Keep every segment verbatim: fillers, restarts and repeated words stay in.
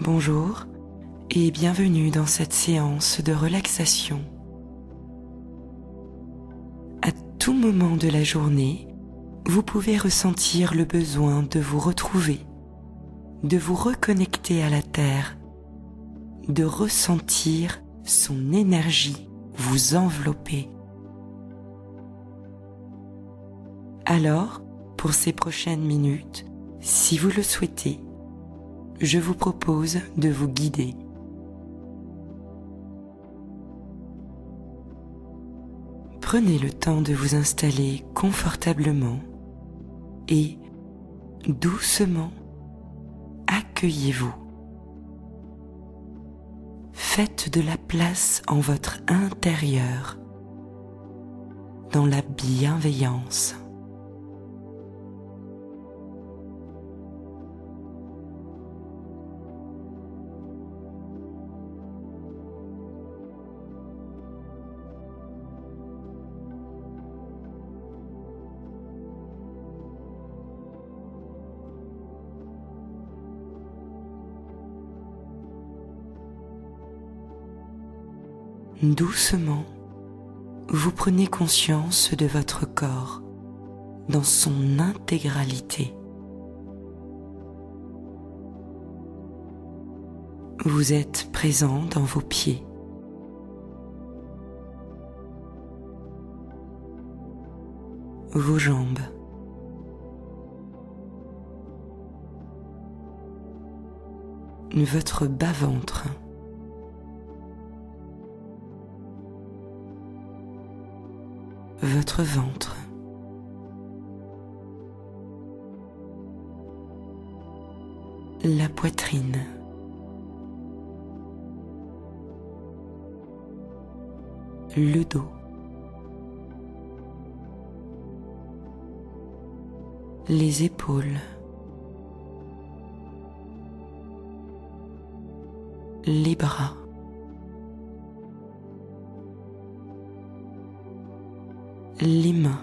Bonjour et bienvenue dans cette séance de relaxation. À tout moment de la journée, vous pouvez ressentir le besoin de vous retrouver, de vous reconnecter à la Terre, de ressentir son énergie vous envelopper. Alors, pour ces prochaines minutes, si vous le souhaitez, je vous propose de vous guider. Prenez le temps de vous installer confortablement et doucement accueillez-vous. Faites de la place en votre intérieur, dans la bienveillance. Doucement, vous prenez conscience de votre corps dans son intégralité. Vous êtes présent dans vos pieds. Vos jambes. Votre bas-ventre. Votre ventre, la poitrine, le dos, les épaules, les bras, les mains,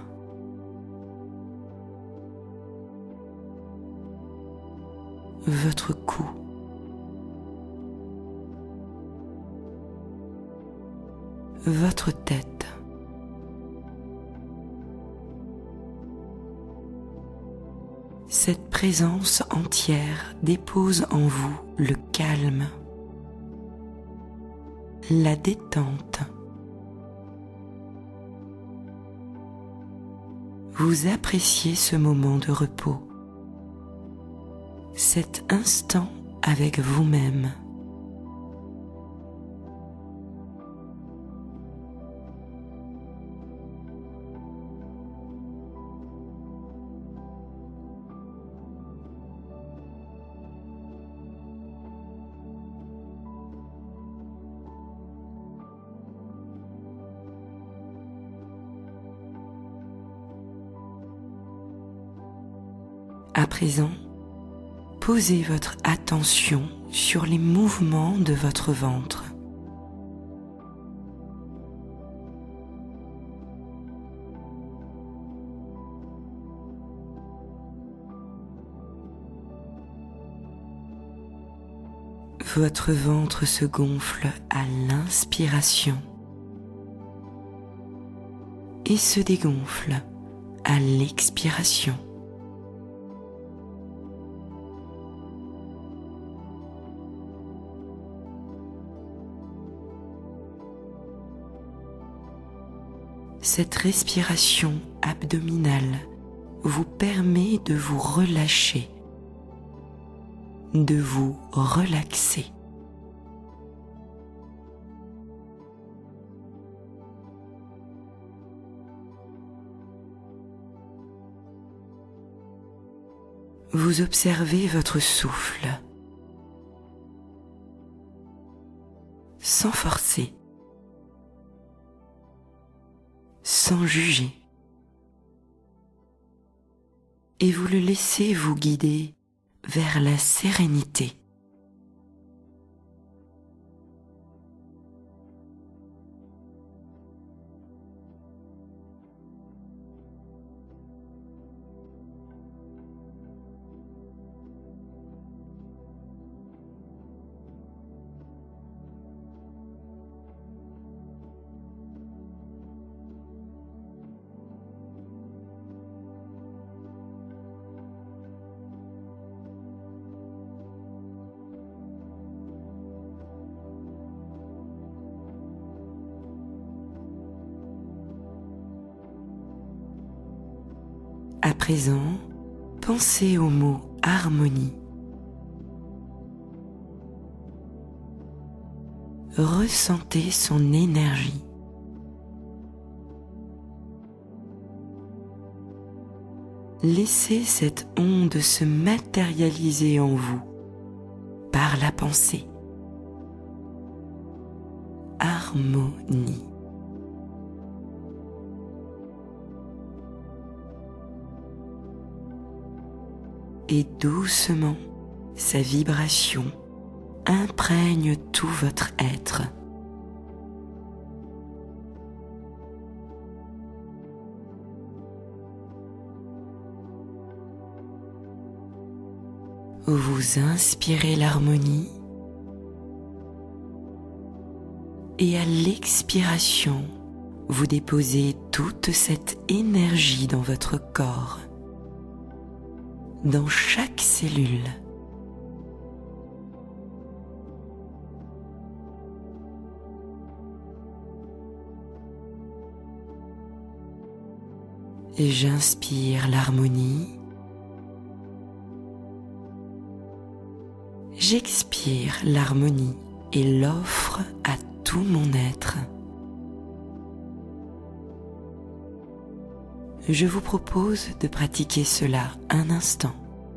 votre cou, votre tête, cette présence entière dépose en vous le calme, la détente. Vous appréciez ce moment de repos, cet instant avec vous-même. À présent, posez votre attention sur les mouvements de votre ventre. Votre ventre se gonfle à l'inspiration et se dégonfle à l'expiration. Cette respiration abdominale vous permet de vous relâcher, de vous relaxer. Vous observez votre souffle, sans forcer, sans juger, et vous le laissez vous guider vers la sérénité. À présent, pensez au mot harmonie. Ressentez son énergie. Laissez cette onde se matérialiser en vous par la pensée. Harmonie. Et doucement, sa vibration imprègne tout votre être. Vous inspirez l'harmonie et à l'expiration, vous déposez toute cette énergie dans votre corps, dans chaque cellule. Et j'inspire l'harmonie. J'expire l'harmonie et l'offre à tout mon être. Je vous propose de pratiquer cela un instant.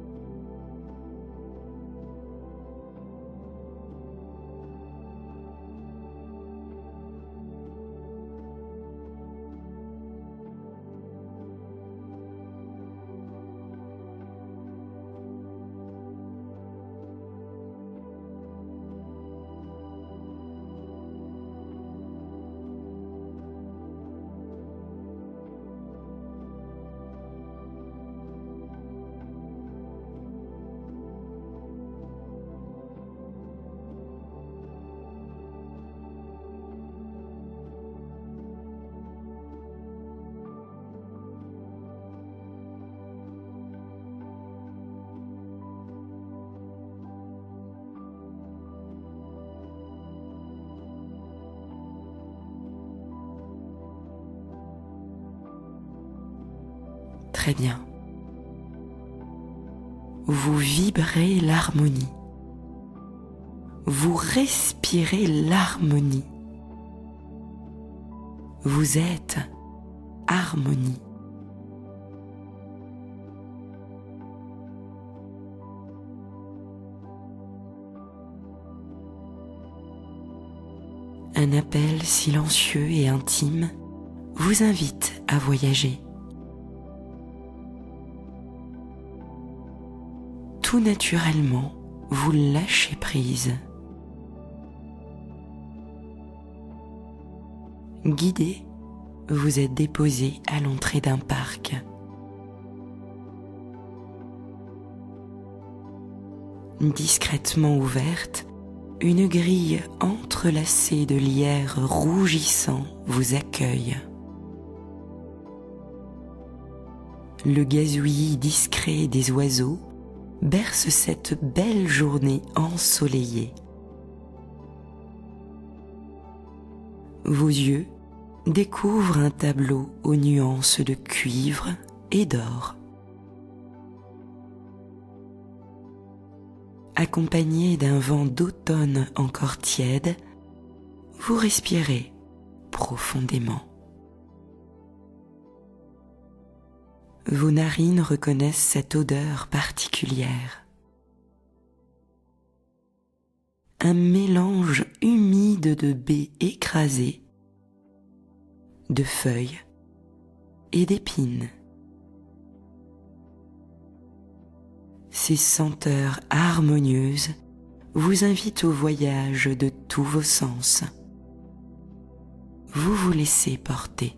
Très bien. Vous vibrez l'harmonie. Vous respirez l'harmonie. Vous êtes harmonie. Un appel silencieux et intime vous invite à voyager. Tout naturellement, vous lâchez prise. Guidé, vous êtes déposé à l'entrée d'un parc. Discrètement ouverte, une grille entrelacée de lierres rougissants vous accueille. Le gazouillis discret des oiseaux berce cette belle journée ensoleillée. Vos yeux découvrent un tableau aux nuances de cuivre et d'or. Accompagné d'un vent d'automne encore tiède, vous respirez profondément. Vos narines reconnaissent cette odeur particulière. Un mélange humide de baies écrasées, de feuilles et d'épines. Ces senteurs harmonieuses vous invitent au voyage de tous vos sens. Vous vous laissez porter.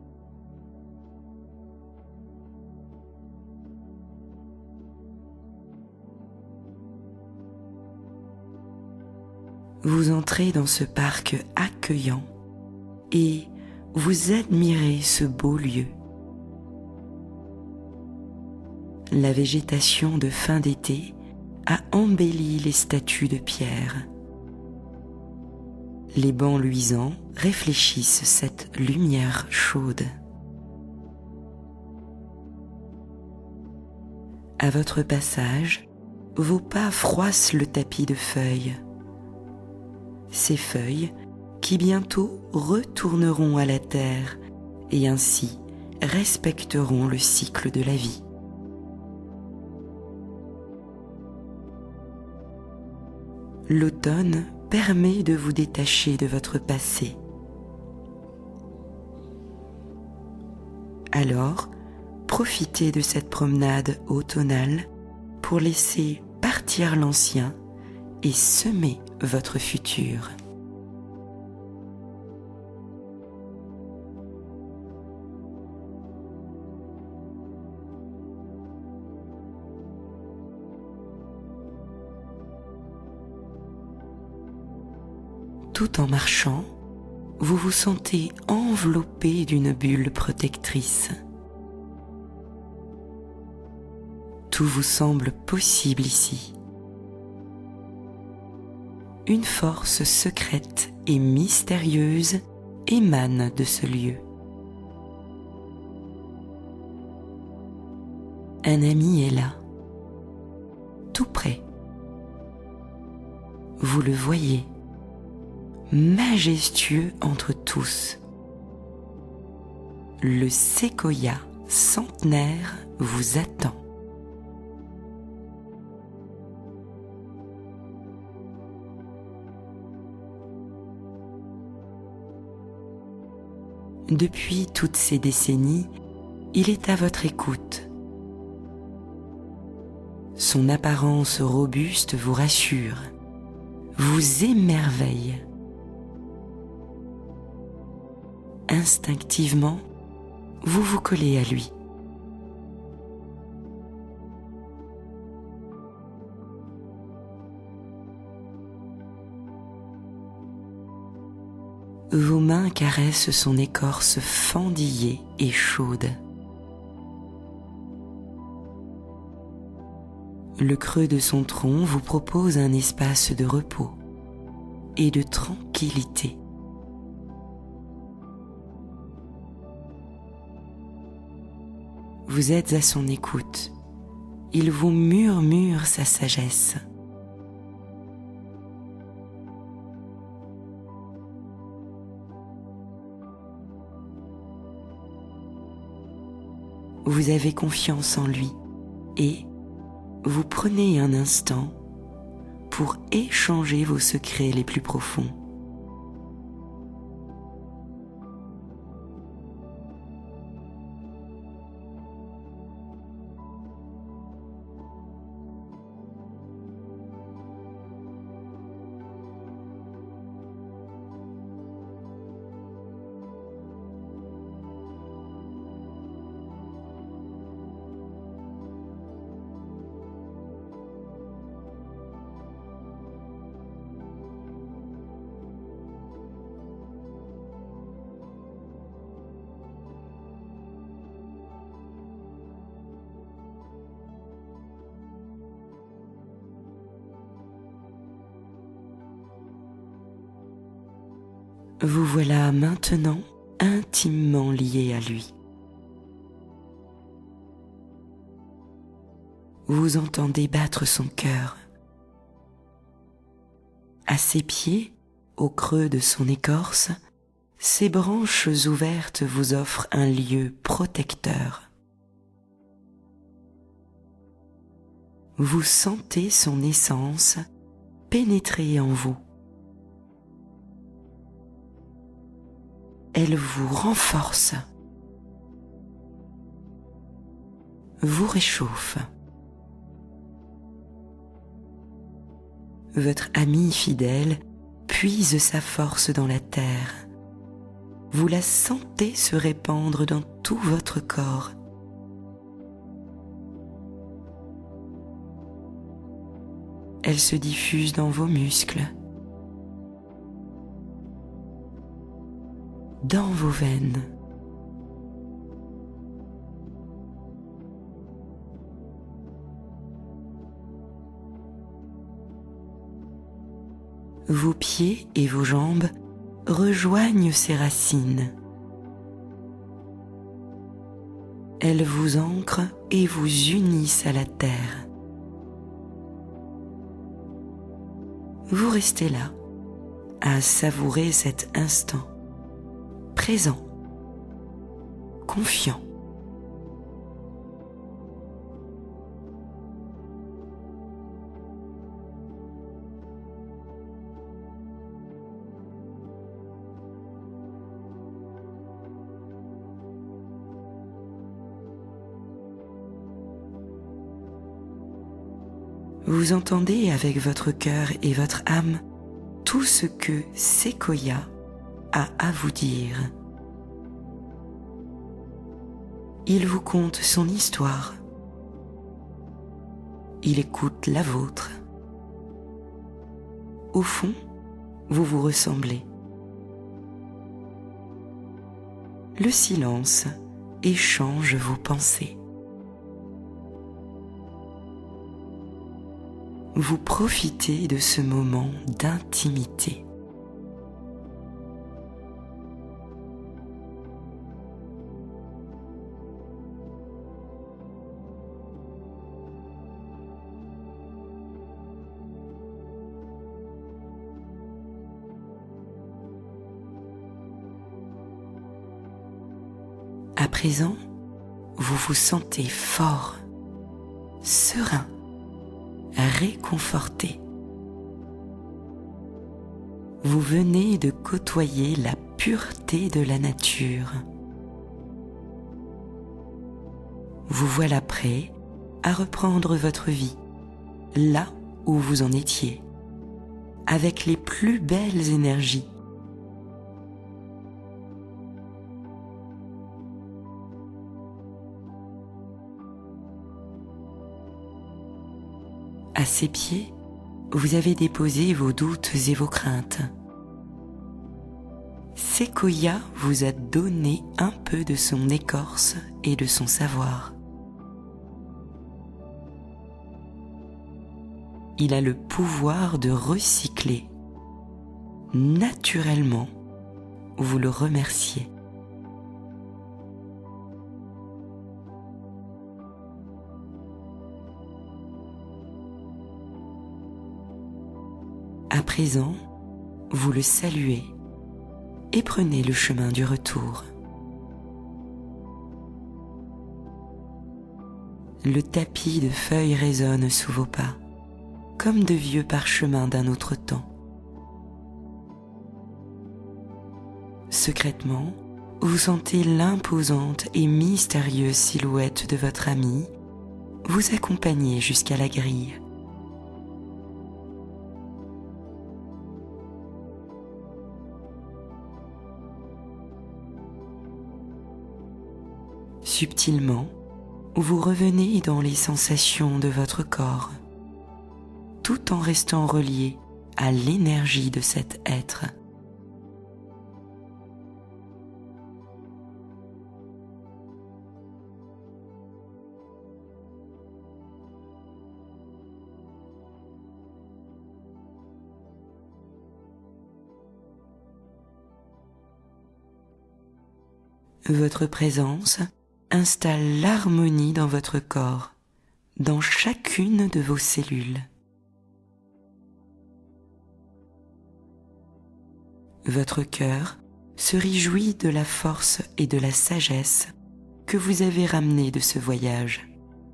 Vous entrez dans ce parc accueillant et vous admirez ce beau lieu. La végétation de fin d'été a embelli les statues de pierre. Les bancs luisants réfléchissent cette lumière chaude. À votre passage, vos pas froissent le tapis de feuilles. Ces feuilles qui bientôt retourneront à la terre et ainsi respecteront le cycle de la vie. L'automne permet de vous détacher de votre passé. Alors, profitez de cette promenade automnale pour laisser partir l'ancien et semer votre futur. Tout en marchant, vous vous sentez enveloppé d'une bulle protectrice. Tout vous semble possible ici. Une force secrète et mystérieuse émane de ce lieu. Un ami est là, tout près. Vous le voyez, majestueux entre tous. Le séquoia centenaire vous attend. Depuis toutes ces décennies, il est à votre écoute. Son apparence robuste vous rassure, vous émerveille. Instinctivement, vous vous collez à lui. Vos mains caressent son écorce fendillée et chaude. Le creux de son tronc vous propose un espace de repos et de tranquillité. Vous êtes à son écoute. Il vous murmure sa sagesse. Vous avez confiance en lui et vous prenez un instant pour échanger vos secrets les plus profonds. Vous voilà maintenant intimement lié à lui. Vous entendez battre son cœur. À ses pieds, au creux de son écorce, ses branches ouvertes vous offrent un lieu protecteur. Vous sentez son essence pénétrer en vous. Elle vous renforce, vous réchauffe. Votre ami fidèle puise sa force dans la terre. Vous la sentez se répandre dans tout votre corps. Elle se diffuse dans vos muscles, dans vos veines. Vos pieds et vos jambes rejoignent ses racines. Elles vous ancrent et vous unissent à la terre. Vous restez là, à savourer cet instant, présent, confiant. Vous entendez avec votre cœur et votre âme tout ce que Sequoia a à vous dire. Il vous conte son histoire. Il écoute la vôtre. Au fond, vous vous ressemblez. Le silence échange vos pensées. Vous profitez de ce moment d'intimité. À présent, vous vous sentez fort, serein, réconforté. Vous venez de côtoyer la pureté de la nature. Vous voilà prêt à reprendre votre vie, là où vous en étiez, avec les plus belles énergies. À ses pieds, vous avez déposé vos doutes et vos craintes. Sequoia vous a donné un peu de son écorce et de son savoir. Il a le pouvoir de recycler. Naturellement, vous le remerciez. À présent, vous le saluez et prenez le chemin du retour. Le tapis de feuilles résonne sous vos pas, comme de vieux parchemins d'un autre temps. Secrètement, vous sentez l'imposante et mystérieuse silhouette de votre ami vous accompagner jusqu'à la grille. Subtilement, vous revenez dans les sensations de votre corps, tout en restant relié à l'énergie de cet être. Votre présence installe l'harmonie dans votre corps, dans chacune de vos cellules. Votre cœur se réjouit de la force et de la sagesse que vous avez ramenées de ce voyage.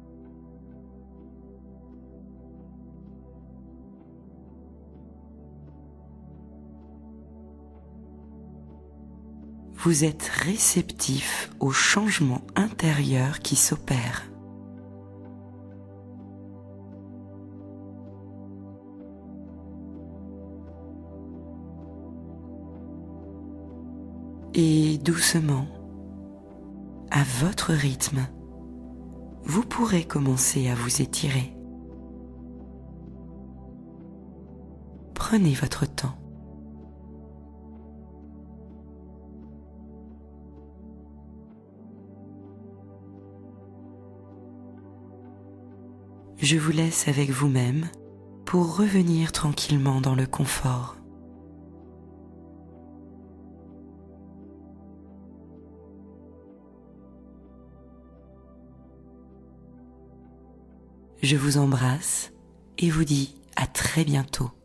Vous êtes réceptif aux changements intérieurs qui s'opèrent. Et doucement, à votre rythme, vous pourrez commencer à vous étirer. Prenez votre temps. Je vous laisse avec vous-même pour revenir tranquillement dans le confort. Je vous embrasse et vous dis à très bientôt.